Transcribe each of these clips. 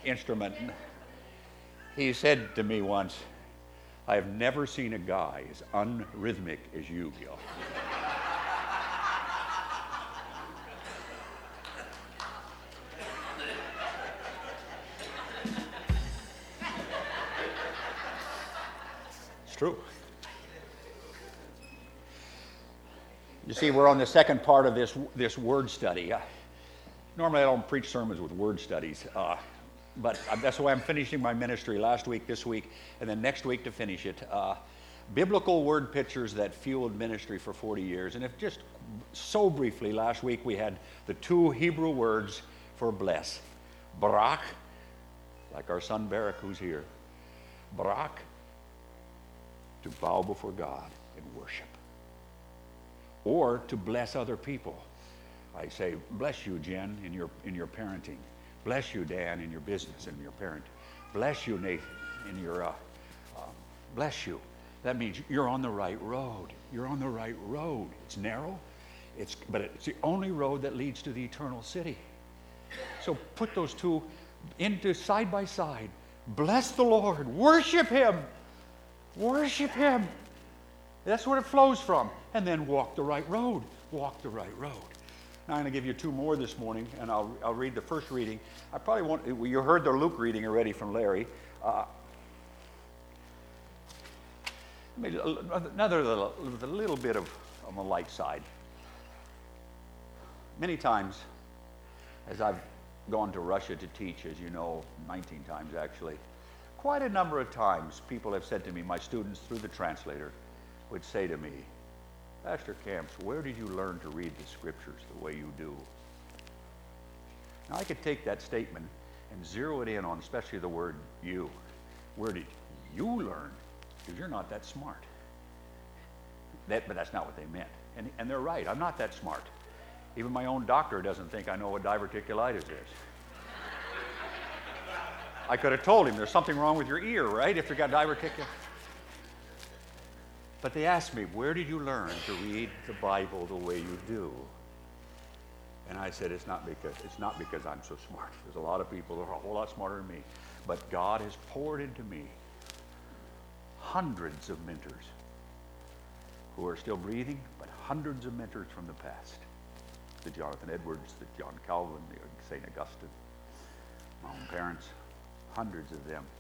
instrument. He said to me once, I have never seen a guy as unrhythmic as you, Gil. It's true. You see, we're on the second part of this word study. Normally I don't preach sermons with word studies, but that's why I'm finishing my ministry last week, this week, and then next week to finish it. Biblical word pictures that fueled ministry for 40 years. And if just so briefly, last week we had the two Hebrew words for bless. Barak, like our son Barak who's here. Barak, to bow before God and worship. Or to bless other people. I say, bless you, Jen, in your parenting. Bless you, Dan, in your business and your parent. Bless you, Nathan, in your, bless you. That means you're on the right road. You're on the right road. It's narrow, but it's the only road that leads to the eternal city. So put those two into side by side. Bless the Lord. Worship Him. Worship Him. That's what it flows from. And then walk the right road. Walk the right road. Now I'm going to give you two more this morning, and I'll read the first reading. I probably won't. You heard the Luke reading already from Larry. Another little bit of on the light side. Many times, as I've gone to Russia to teach, as you know, 19 times actually, quite a number of times people have said to me, my students through the translator would say to me, Pastor Camps, where did you learn to read the scriptures the way you do? Now I could take that statement and zero it in on especially the word you. Where did you learn? Because you're not that smart. But that's not what they meant. And they're right, I'm not that smart. Even my own doctor doesn't think I know what diverticulitis is. I could have told him there's something wrong with your ear, right? If you got diverticulitis. But they asked me, where did you learn to read the Bible the way you do? And I said, it's not because I'm so smart. There's a lot of people that are a whole lot smarter than me. But God has poured into me hundreds of mentors who are still breathing, but hundreds of mentors from the past. The Jonathan Edwards, the John Calvin, the St. Augustine, my own parents, hundreds of them.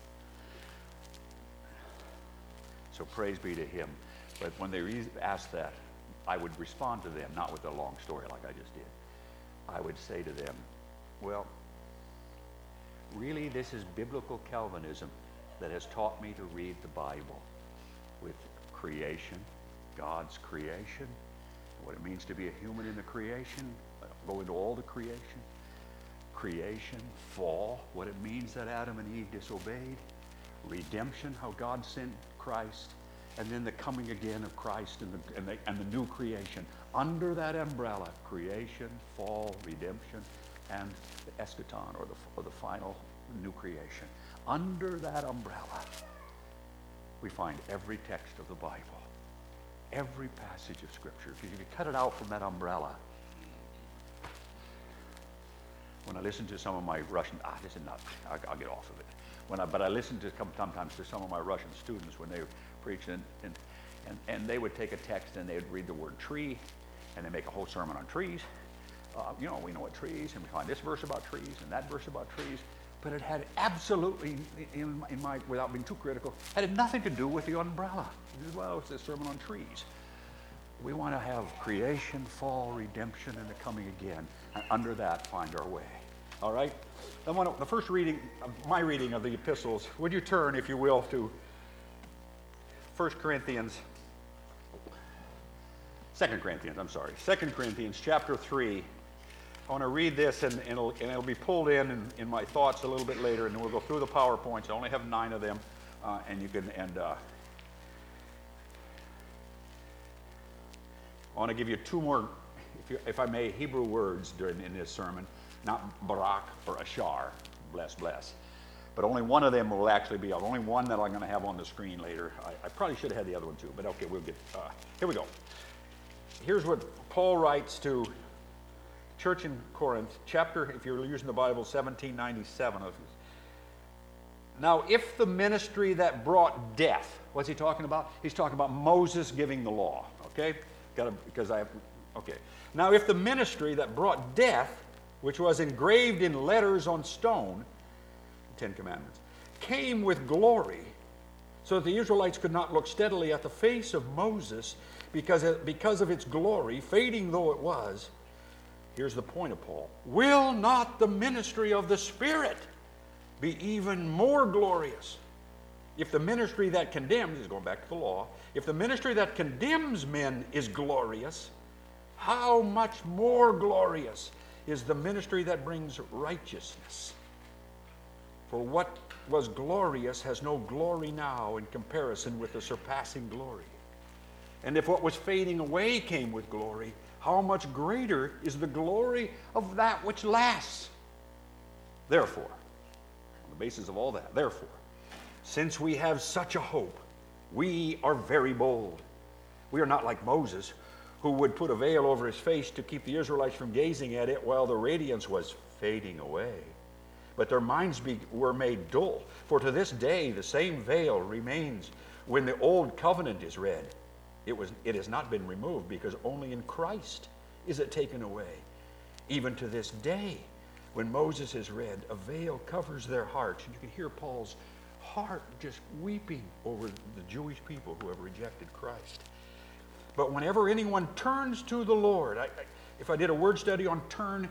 So praise be to Him. But when they asked that, I would respond to them, not with a long story like I just did. I would say to them, well, really this is biblical Calvinism that has taught me to read the Bible with creation, God's creation, what it means to be a human in the creation, go into all the creation, fall, what it means that Adam and Eve disobeyed, redemption, how God sent Christ, and then the coming again of Christ and the new creation. Under that umbrella, creation, fall, redemption, and the eschaton, or the final new creation. Under that umbrella, we find every text of the Bible, every passage of Scripture. If you cut it out from that umbrella, when I listen to some of my Russian, this is not, I'll get off of it. But I listen to sometimes to some of my Russian students when they preach, and they would take a text and they would read the word tree, and they make a whole sermon on trees. We know what trees, and we find this verse about trees and that verse about trees. But it had absolutely, in my, without being too critical, had nothing to do with the umbrella. Well, it's a sermon on trees. We want to have creation, fall, redemption, and the coming again, and under that find our way. All right? The first reading, my reading of the epistles, would you turn, if you will, to 2 Corinthians chapter 3. I want to read this, and it'll be pulled in my thoughts a little bit later, and then we'll go through the PowerPoints. I only have 9 of them, and you can, I want to give you 2 more, if I may, Hebrew words in this sermon, not barak or ashar, bless, but only one of them will actually be, only one that I'm going to have on the screen later. I probably should have had the other one too, but okay, we'll get, here we go. Here's what Paul writes to church in Corinth, chapter, if you're using the Bible, 1797. Now, if the ministry that brought death, what's he talking about? He's talking about Moses giving the law, okay? Okay. Now, if the ministry that brought death, which was engraved in letters on stone, Ten Commandments, came with glory, so that the Israelites could not look steadily at the face of Moses because of its glory, fading though it was, here's the point of Paul. Will not the ministry of the Spirit be even more glorious? If the ministry that condemns, he's going back to the law, if the ministry that condemns men is glorious, how much more glorious is the ministry that brings righteousness? For what was glorious has no glory now in comparison with the surpassing glory. And if what was fading away came with glory, how much greater is the glory of that which lasts? Therefore, on the basis of all that, therefore, since we have such a hope, we are very bold. We are not like Moses, who would put a veil over his face to keep the Israelites from gazing at it while the radiance was fading away. But their minds were made dull. For to this day the same veil remains when the old covenant is read. It has not been removed, because only in Christ is it taken away. Even to this day, when Moses is read, a veil covers their hearts. And you can hear Paul's heart just weeping over the Jewish people who have rejected Christ. But whenever anyone turns to the Lord, if I did a word study on turn,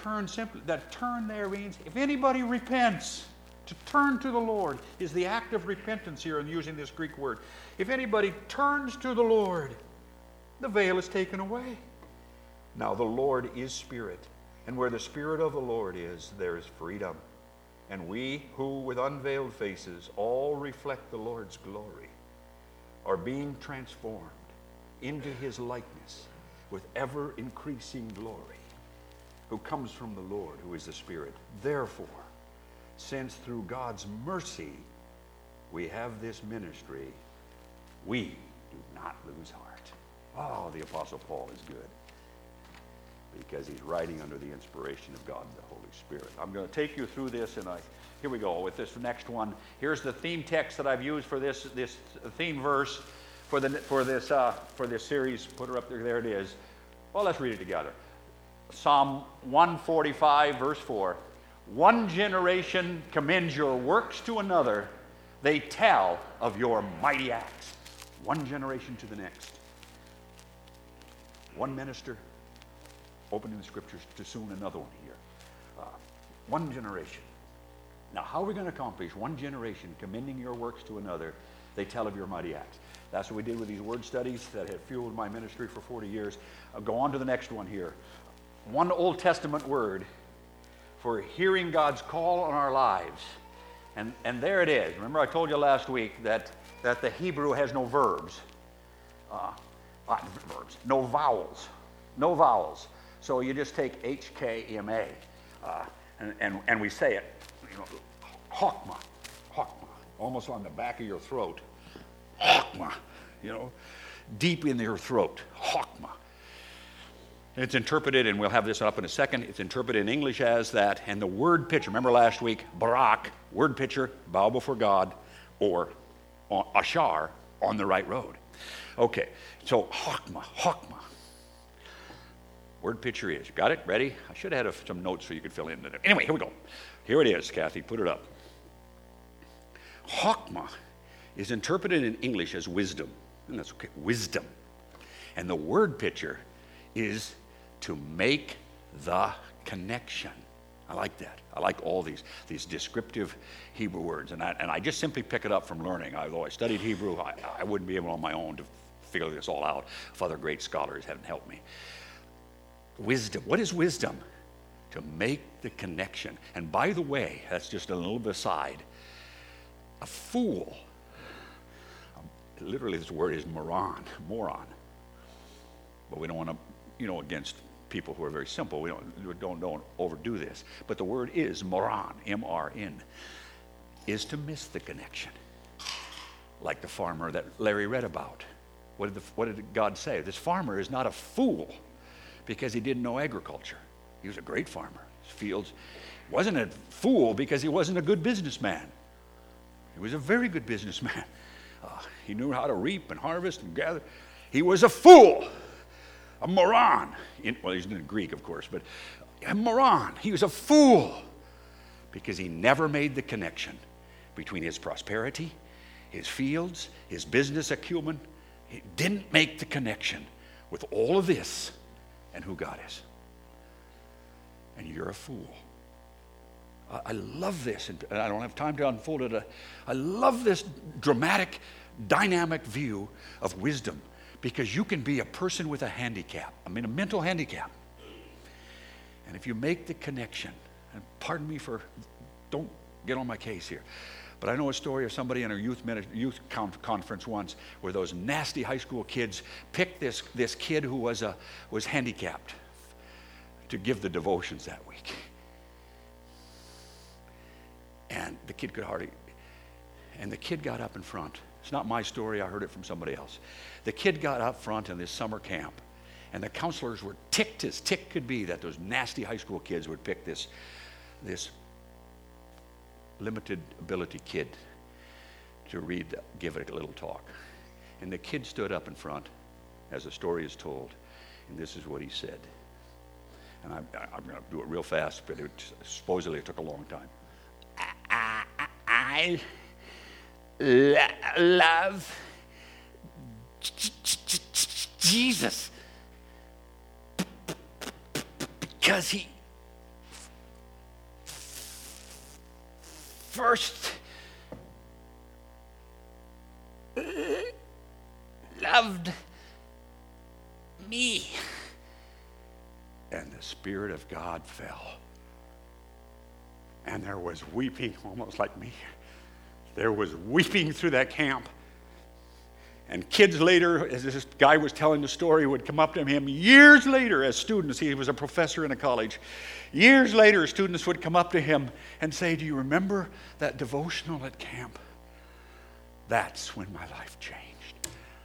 that turn there means if anybody repents, to turn to the Lord is the act of repentance here in using this Greek word. If anybody turns to the Lord, the veil is taken away. Now the Lord is Spirit, and where the Spirit of the Lord is, there is freedom. And we who with unveiled faces all reflect the Lord's glory are being transformed into his likeness with ever increasing glory, who comes from the Lord, who is the Spirit. Therefore, since through God's mercy we have this ministry, we do not lose heart. Oh, the Apostle Paul is good, because he's writing under the inspiration of God the Holy Spirit. I'm going to take you through this, and here we go with this next one. Here's the theme text that I've used for this theme verse for this series. Put her up there. There it is. Well, let's read it together. Psalm 145, verse 4. One generation commends your works to another. They tell of your mighty acts. One generation to the next. One minister opening the scriptures to soon another one here. One generation. Now, how are we going to accomplish one generation commending your works to another? They tell of your mighty acts. That's what we did with these word studies that have fueled my ministry for 40 years. I'll go on to the next one here. One Old Testament word for hearing God's call on our lives. And there it is. Remember I told you last week that the Hebrew has no verbs. No vowels. No vowels. So you just take HKMA, and we say it, Chokmah, almost on the back of your throat. Chokmah, deep in your throat. Chokmah. It's interpreted, and we'll have this up in a second, it's interpreted in English as that, and the word picture, remember last week, barak, word picture, bow before God, or ashar, on the right road. Okay, so Chokmah. Word picture is, got it? Ready? I should have had some notes so you could fill in. Anyway, here we go. Here it is, Kathy, put it up. Chokmah is interpreted in English as wisdom, and that's okay, wisdom. And the word picture is to make the connection. I like that. I like all these descriptive Hebrew words, and I just simply pick it up from learning. Although I studied Hebrew, I wouldn't be able on my own to figure this all out if other great scholars hadn't helped me. Wisdom. What is wisdom? To make the connection. And by the way, that's just a little bit aside. A fool, literally this word is moron. But we don't want to, against people who are very simple, we don't overdo this. But the word is moron, M-R-N, is to miss the connection. Like the farmer that Larry read about. What did God say? This farmer is not a fool because he didn't know agriculture. He was a great farmer. His fields wasn't a fool because he wasn't a good businessman. He was a very good businessman. He knew how to reap and harvest and gather. He was a fool, a moron. Well, he's in Greek, of course, but a moron. He was a fool because he never made the connection between his prosperity, his fields, his business acumen. He didn't make the connection with all of this and who God is. And you're a fool. I love this, and I don't have time to unfold it. I love this dramatic, dynamic view of wisdom, because you can be a person with a handicap, a mental handicap. And if you make the connection, and pardon me for, don't get on my case here, but I know a story of somebody in a youth conference once where those nasty high school kids picked this kid who was handicapped to give the devotions that week. And the kid could hardly, and the kid got up in front. It's not my story, I heard it from somebody else. The kid got up front in this summer camp, and the counselors were ticked as tick could be that those nasty high school kids would pick this limited ability kid to give it a little talk. And the kid stood up in front, as the story is told, and this is what he said. And I'm going to do it real fast, but supposedly it took a long time. I love Jesus because he first loved me. And the Spirit of God fell. And there was weeping, almost like me. There was weeping through that camp. And kids later, as this guy was telling the story, would come up to him years later as students. He was a professor in a college. Years later, students would come up to him and say, "Do you remember that devotional at camp? That's when my life changed."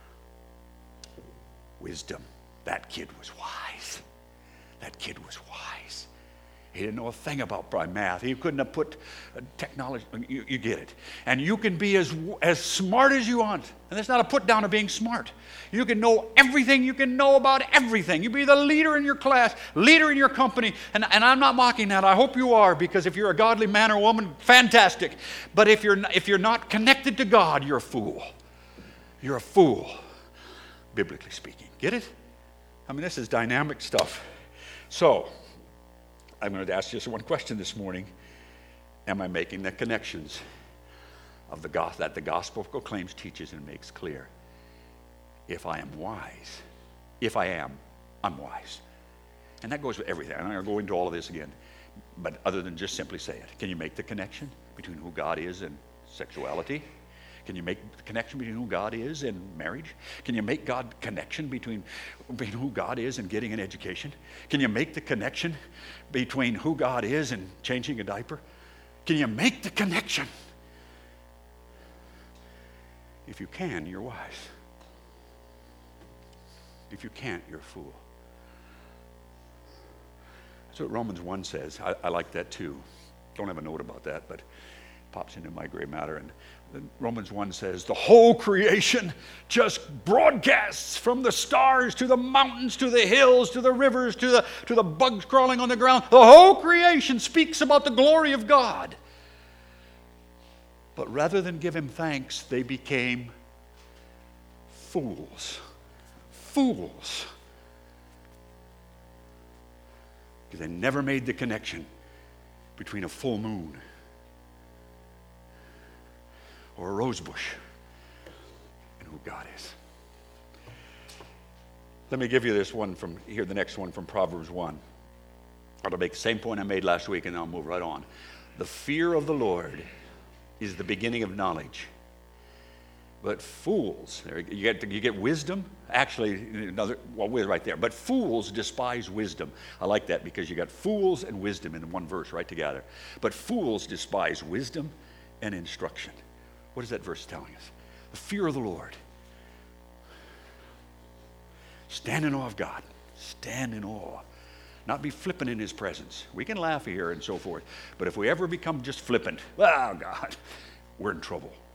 Wisdom. That kid was wise. That kid was wise. He didn't know a thing about math. He couldn't have put technology. You get it. And you can be as smart as you want. And that's not a put down of being smart. You can know everything. You can know about everything. You be the leader in your class, leader in your company. And I'm not mocking that. I hope you are, because if you're a godly man or woman, fantastic. But if you're not connected to God, you're a fool. You're a fool, biblically speaking. Get it? I mean, this is dynamic stuff. So, I'm going to ask just one question this morning. Am I making the connections of that the gospel proclaims, teaches, and makes clear? If I am wise, I'm wise. And that goes with everything. I'm not going to go into all of this again, but other than just simply say it. Can you make the connection between who God is and sexuality? Can you make the connection between who God is and marriage? Can you make God connection between who God is and getting an education? Can you make the connection between who God is and changing a diaper? Can you make the connection? If you can, you're wise. If you can't, you're a fool. That's what Romans 1 says. I like that too. Don't have a note about that, but it pops into my gray matter. And Romans 1 says, the whole creation just broadcasts from the stars to the mountains, to the hills, to the rivers, to the bugs crawling on the ground. The whole creation speaks about the glory of God. But rather than give him thanks, they became fools. Fools. Because they never made the connection between a full moon or a rose bush and who God is. Let me give you this one from here, the next one from Proverbs 1. I'll make the same point I made last week, and then I'll move right on. The fear of the Lord is the beginning of knowledge. But fools, you get wisdom. Actually, we're right there. But fools despise wisdom. I like that because you got fools and wisdom in one verse right together. But fools despise wisdom and instruction. What is that verse telling us? The fear of the Lord. Stand in awe of God. Stand in awe. Not be flippant in his presence. We can laugh here and so forth. But if we ever become just flippant, oh God, we're in trouble.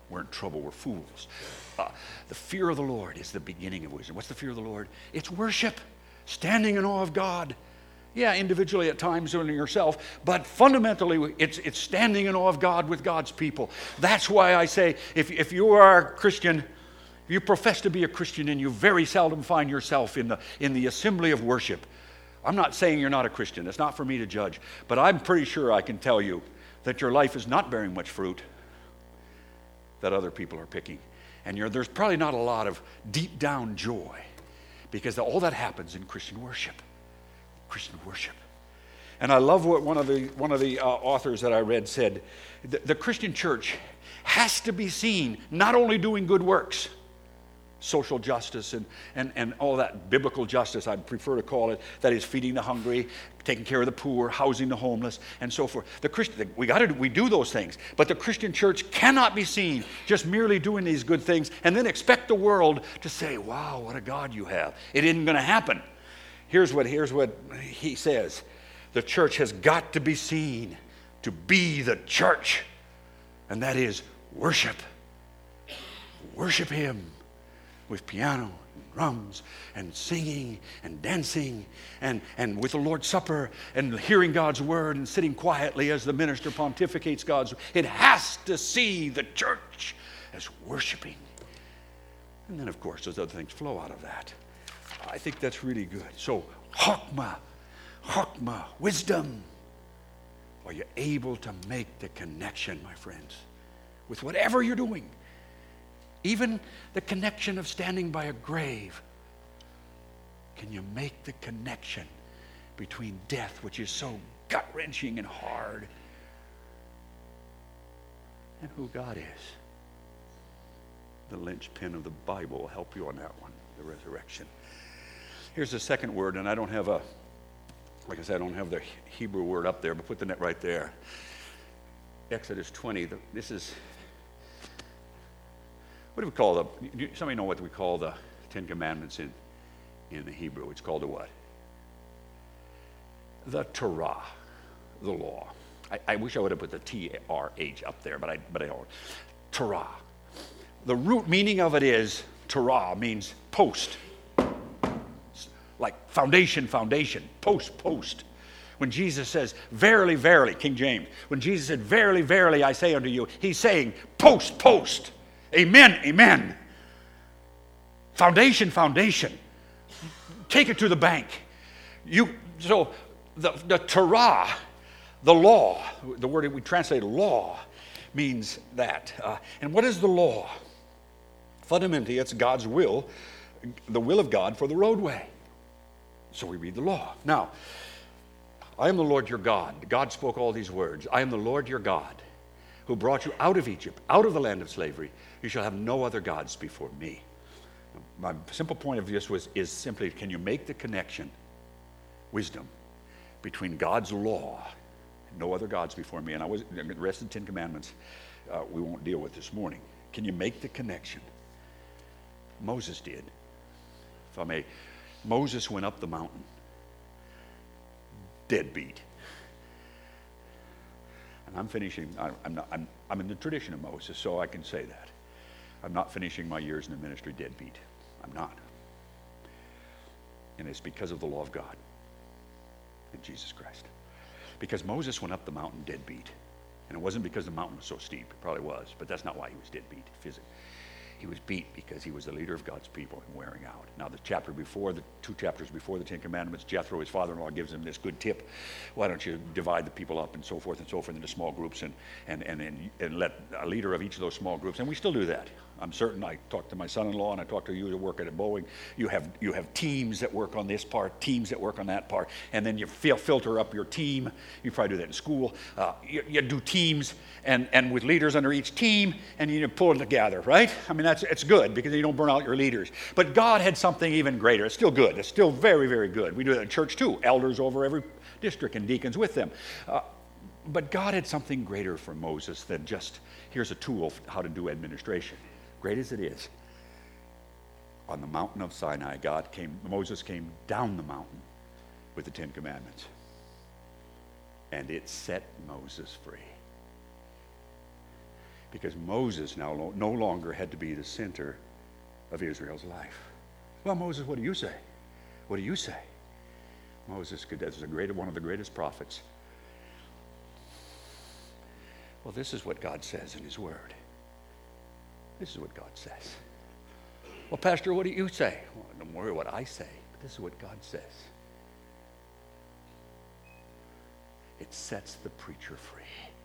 we're in trouble, we're fools. The fear of the Lord is the beginning of wisdom. What's the fear of the Lord? It's worship, standing in awe of God. Yeah, individually at times in yourself, but fundamentally it's standing in awe of God with God's people. That's why I say if you are a Christian, you profess to be a Christian and you very seldom find yourself in the assembly of worship. I'm not saying you're not a Christian. It's not for me to judge. But I'm pretty sure I can tell you that your life is not bearing much fruit that other people are picking. And there's probably not a lot of deep down joy because all that happens in Christian worship. Christian worship. And I love what one of the authors that I read said. The Christian church has to be seen not only doing good works, social justice and all that, biblical justice, I prefer to call it, that is feeding the hungry, taking care of the poor, housing the homeless, and so forth. We do those things, but the Christian church cannot be seen just merely doing these good things and then expect the world to say, wow, what a God you have. It isn't going to happen. Here's what he says. The church has got to be seen to be the church, and that is worship. Worship Him with piano and drums and singing and dancing and with the Lord's Supper and hearing God's word and sitting quietly as the minister pontificates God's word. It has to see the church as worshiping. And then, of course, those other things flow out of that. I think that's really good. So, chokmah, wisdom. Are you able to make the connection, my friends, with whatever you're doing? Even the connection of standing by a grave. Can you make the connection between death, which is so gut-wrenching and hard, and who God is? The linchpin of the Bible will help you on that one, the resurrection. Here's the second word, and I don't have like I said, I don't have the Hebrew word up there, but put the net right there. Exodus 20, this is, what do we call somebody know what we call the Ten Commandments in the Hebrew? It's called the what? The Torah, the law. I wish I would have put the T-R-H up there, but I don't. Torah. The root meaning of it is, Torah means post. Like foundation, post. When Jesus says, verily, verily, King James, when Jesus said, verily, verily, I say unto you, he's saying, post. Amen. Foundation. Take it to the bank. So the Torah, the law, the word we translate law, means that. And what is the law? Fundamentally, it's God's will, the will of God for the roadway. So we read the law. Now, I am the Lord your God. God spoke all these words. I am the Lord your God, who brought you out of Egypt, out of the land of slavery. You shall have no other gods before me. My simple point of this is simply, can you make the connection, wisdom, between God's law and no other gods before me? And the rest of the Ten Commandments we won't deal with this morning. Can you make the connection? Moses did. If I may, Moses went up the mountain, deadbeat. And I'm finishing. I'm in the tradition of Moses, so I can say that. I'm not finishing my years in the ministry deadbeat. I'm not. And it's because of the law of God in Jesus Christ. Because Moses went up the mountain deadbeat. And it wasn't because the mountain was so steep. It probably was, but that's not why he was deadbeat physically. He was beat because he was the leader of God's people and wearing out. Now, the two chapters before the Ten Commandments, Jethro, his father-in-law, gives him this good tip. Why don't you divide the people up and so forth into small groups and let a leader of each of those small groups. And we still do that. I'm certain. I talked to my son-in-law and I talked to you that work at Boeing. You have teams that work on this part, teams that work on that part, and then you filter up your team. You probably do that in school. You do teams and with leaders under each team, and you pull them together, right? I mean, it's good because you don't burn out your leaders. But God had something even greater. It's still good. It's still very, very good. We do that in church too. Elders over every district and deacons with them. But God had something greater for Moses than just, here's a tool for how to do administration. Great as it is, on the mountain of Sinai, Moses came down the mountain with the Ten Commandments. And it set Moses free. because Moses now no longer had to be the center of Israel's life. Well, Moses, what do you say? What do you say? Moses is one of the greatest prophets. Well, this is what God says in his word. This is what God says. Well, Pastor, what do you say? Well, don't worry what I say, but this is what God says. It sets the preacher free.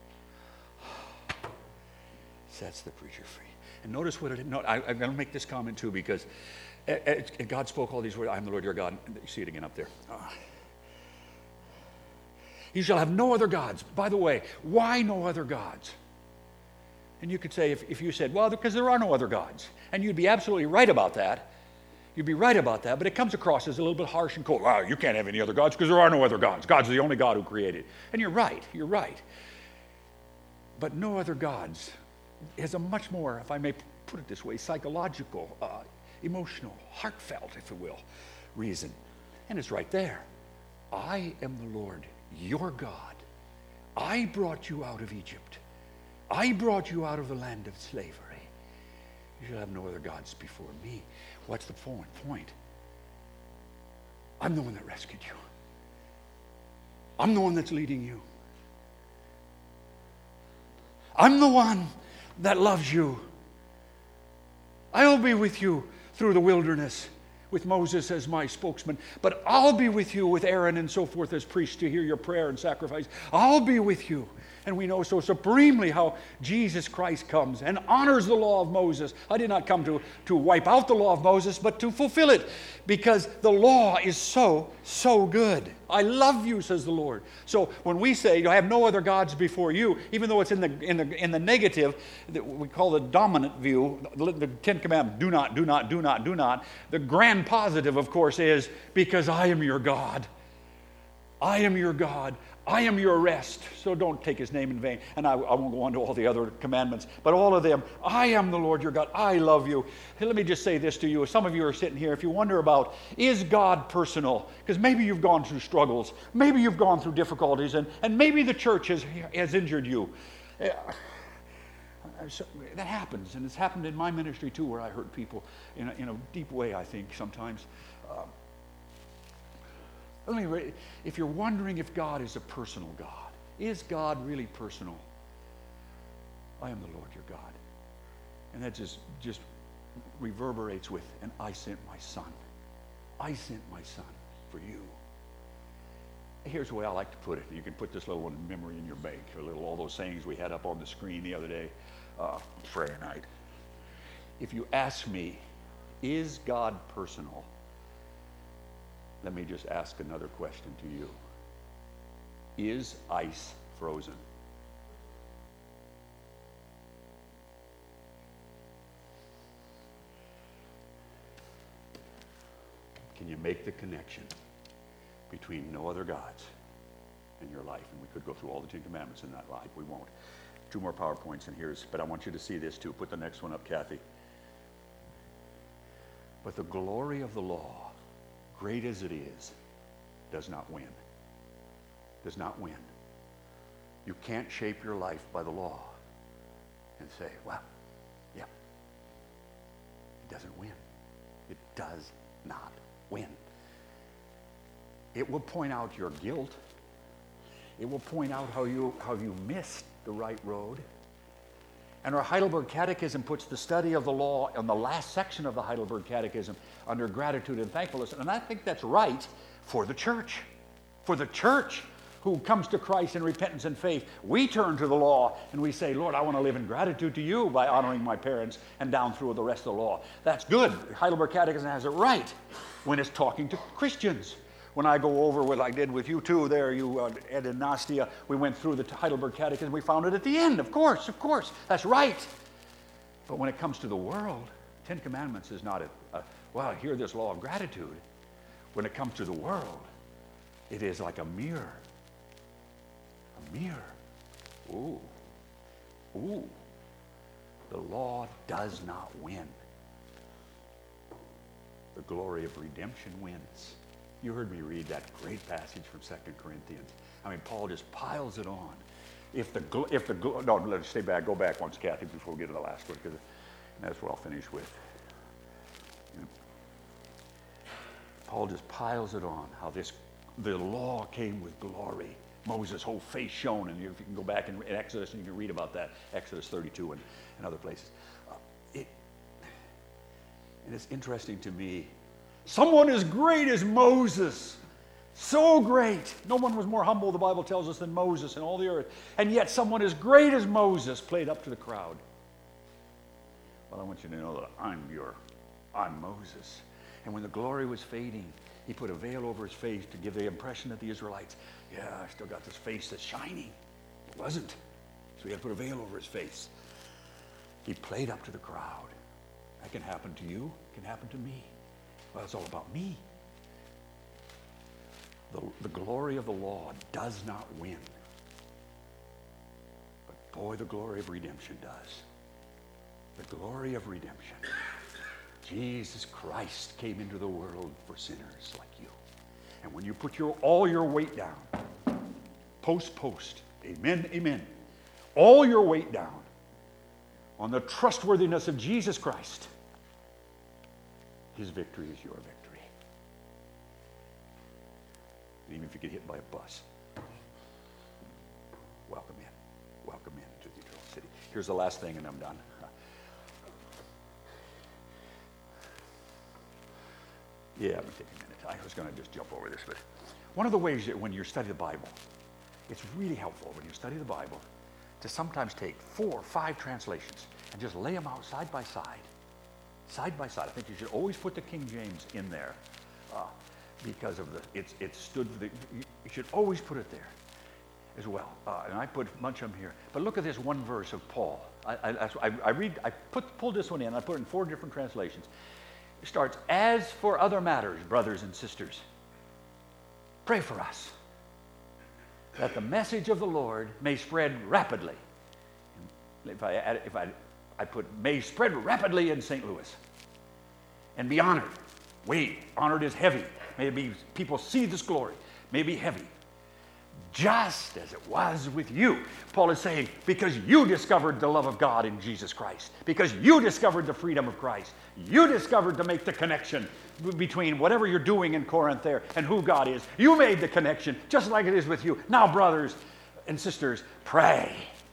Sets the preacher free. And notice what it, no, I'm going to make this comment too, because God spoke all these words, I am the Lord your God. You see it again up there. You shall have no other gods. By the way, why no other gods? And you could say, if you said, well, because there are no other gods. And you'd be absolutely right about that. You'd be right about that, but it comes across as a little bit harsh and cold. Wow, you can't have any other gods because there are no other gods. God's the only God who created. And you're right. But no other gods has a much more, if I may put it this way, psychological, emotional, heartfelt, if you will, reason. And it's right there. I am the Lord, your God. I brought you out of Egypt. I brought you out of the land of slavery. You shall have no other gods before me. What's the point? I'm the one that rescued you. I'm the one that's leading you. I'm the one that loves you. I'll be with you through the wilderness with Moses as my spokesman, but I'll be with you with Aaron and so forth as priests to hear your prayer and sacrifice. I'll be with you. And we know so supremely how Jesus Christ comes and honors the law of Moses. I did not come to wipe out the law of Moses, but to fulfill it, because the law is so good. I love you, says the Lord. So when we say you have no other gods before you, even though it's in the negative, that we call the dominant view, the Ten Commandments, do not, do not, do not, do not. The grand positive, of course, is because I am your God. I am your God. I am your rest, so don't take his name in vain. And I won't go on to all the other commandments, but all of them. I am the Lord your God. I love you. Hey, let me just say this to you. Some of you are sitting here, if you wonder about, is God personal? Because maybe you've gone through struggles. Maybe you've gone through difficulties, and maybe the church has injured you. That happens, and it's happened in my ministry too, where I hurt people in a deep way, I think, sometimes. If you're wondering if God is a personal God, is God really personal? I am the Lord your God. And that just reverberates with, and I sent my son. I sent my son for you. Here's the way I like to put it. You can put this little one in memory in your bank, all those sayings we had up on the screen the other day, Friday night. If you ask me, is God personal? Let me just ask another question to you. Is ice frozen? Can you make the connection between no other gods in your life? And we could go through all the Ten Commandments in that life. We won't. 2 more PowerPoints, and but I want you to see this too. Put the next one up, Kathy. But the glory of the law, great as it is, does not win. Does not win. You can't shape your life by the law and say, well, yeah. It doesn't win. It does not win. It will point out your guilt. It will point out how you missed the right road. And our Heidelberg Catechism puts the study of the law in the last section of the Heidelberg Catechism under gratitude and thankfulness. And I think that's right for the church. For the church who comes to Christ in repentance and faith, we turn to the law and we say, Lord, I want to live in gratitude to you by honoring my parents, and down through the rest of the law. That's good. Heidelberg Catechism has it right when it's talking to Christians. When I go over what I did with you two there, Ed and Nastia, we went through the Heidelberg Catechism. We found it at the end, of course. That's right. But when it comes to the world, 10 Commandments is not well, hear this law of gratitude. When it comes to the world, it is like a mirror. A mirror. Ooh. The law does not win. The glory of redemption wins. You heard me read that great passage from 2 Corinthians. I mean, Paul just piles it on. No, let's stay back. Go back once, Kathy, before we get to the last one, because that's what I'll finish with. Paul just piles it on how the law came with glory. Moses' whole face shone, and if you can go back in Exodus and you can read about that, Exodus 32 and other places. And it's interesting to me. Someone as great as Moses, so great. No one was more humble, the Bible tells us, than Moses in all the earth. And yet someone as great as Moses played up to the crowd. Well, I want you to know that I'm Moses. And when the glory was fading, he put a veil over his face to give the impression that the Israelites, yeah, I still got this face that's shining. It wasn't. So he had to put a veil over his face. He played up to the crowd. That can happen to you. It can happen to me. Well, it's all about me. The glory of the law does not win. But boy, the glory of redemption does. The glory of redemption. Jesus Christ came into the world for sinners like you. And when you put all your weight down, post, amen, amen, all your weight down on the trustworthiness of Jesus Christ, his victory is your victory. Even if you get hit by a bus, welcome into the eternal city. Here's the last thing, and I'm done. Yeah, let me take a minute. I was going to just jump over this, but one of the ways that when you study the Bible, it's really helpful when you study the Bible to sometimes take 4 or 5 translations and just lay them out side by side. Side by side. I think you should always put the King James in there because of it stood for you should always put it there as well. And I put a bunch of them here. But look at this one verse of Paul. I pulled this one in. I put it in 4 different translations. It starts, as for other matters, brothers and sisters, pray for us, that the message of the Lord may spread rapidly. If I put may spread rapidly in St. Louis and be honored. Wait, honored is heavy. May it be, people see this glory. May it be heavy. Just as it was with you. Paul is saying, because you discovered the love of God in Jesus Christ, because you discovered the freedom of Christ, you discovered to make the connection between whatever you're doing in Corinth there and who God is. You made the connection, just like it is with you. Now, brothers and sisters, pray.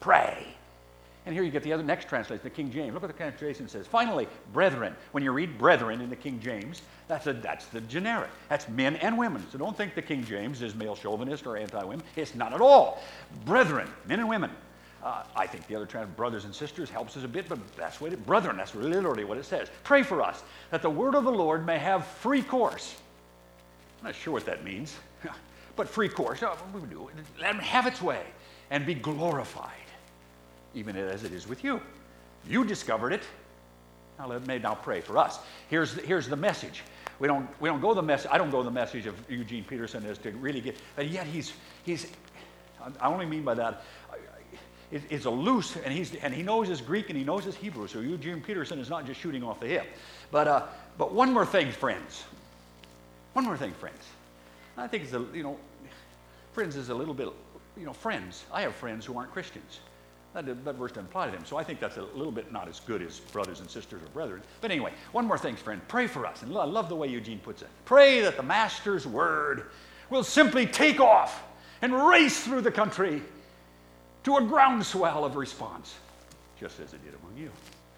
And here you get the next translation, the King James. Look what the translation says. Finally, brethren. When you read brethren in the King James, that's the generic. That's men and women. So don't think the King James is male chauvinist or anti-women. It's not at all. Brethren, men and women. I think the other translation, brothers and sisters, helps us a bit, but that's what brethren, that's literally what it says. Pray for us, that the word of the Lord may have free course. I'm not sure what that means, but free course. We do. Let it have its way and be glorified, even as it is with you. You discovered it. Now pray for us. Here's the message. We don't go the message. I don't go the message of Eugene Peterson as to really get. But yet he's. I only mean by that. It's a loose, and he knows his Greek and he knows his Hebrew. So Eugene Peterson is not just shooting off the hip. But one more thing, friends. One more thing, friends. I think it's friends is a little bit. Friends. I have friends who aren't Christians. That verse doesn't apply to them. So I think that's a little bit not as good as brothers and sisters or brethren. But anyway, one more thing, friend. Pray for us. And I love the way Eugene puts it. Pray that the Master's word will simply take off and race through the country to a groundswell of response, just as it did among you.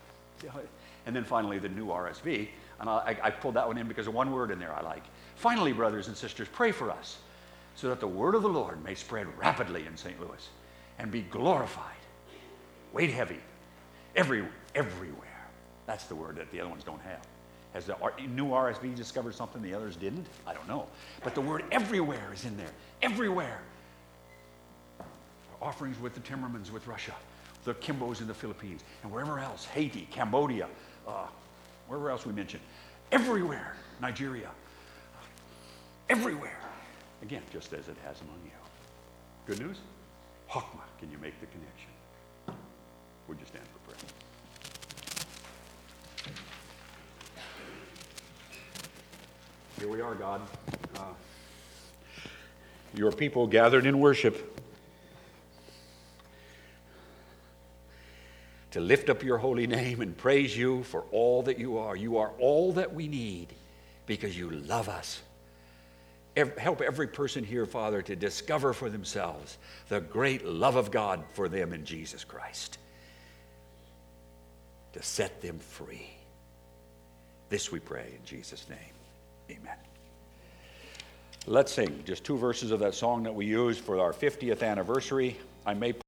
And then finally, the new RSV. And I pulled that one in because of one word in there I like. Finally, brothers and sisters, pray for us so that the word of the Lord may spread rapidly in St. Louis and be glorified. Weight heavy, everywhere. That's the word that the other ones don't have. Has the new RSV discovered something the others didn't? I don't know. But the word everywhere is in there. Everywhere. Offerings with the Timmermans with Russia, the Kimbos in the Philippines, and wherever else, Haiti, Cambodia, wherever else we mentioned. Everywhere. Nigeria. Everywhere. Again, just as it has among you. Good news? Chokmah, can you make the connection? Would you stand for prayer? Here we are, God. Your people gathered in worship. to lift up your holy name and praise you for all that you are. You are all that we need because you love us. Help every person here, Father, to discover for themselves the great love of God for them in Jesus Christ, to set them free. This we pray in Jesus' name. Amen. Let's sing just 2 verses of that song that we used for our 50th anniversary. I may